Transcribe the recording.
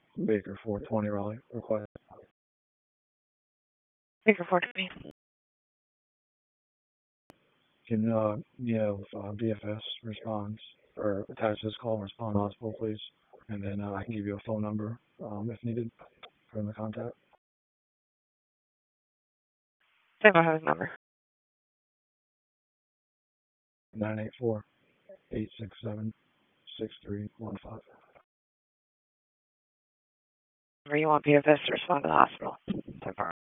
Baker 420 Raleigh. Request. Baker 420. Can BFS responds or attach this call and respond to hospital, please? And then I can give you a phone number if needed from the contact. I don't have his number. 984-867-6315. Or you want BFS to respond to the hospital.